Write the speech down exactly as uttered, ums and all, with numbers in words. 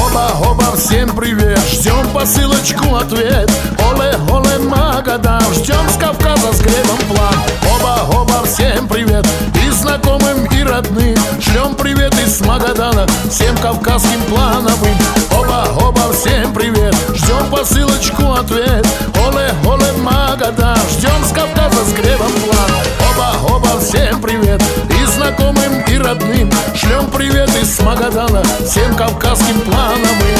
Оба-оба, всем привет, ждем посылочку, ответ. Оле-оле, Магадан, ждем с Кавказа с гребом план. Оба-оба, всем привет, и знакомым, и родным. Шлем привет из Магадана всем кавказским плановым. Оба-оба, всем привет, ждем посылочку, ответ. Оле-оле, Магадан, ждем с Кавказа с гребом план. Оба-оба, всем привет, и знакомым, и родным. Шлем привет из Магадана всем кавказским плановым.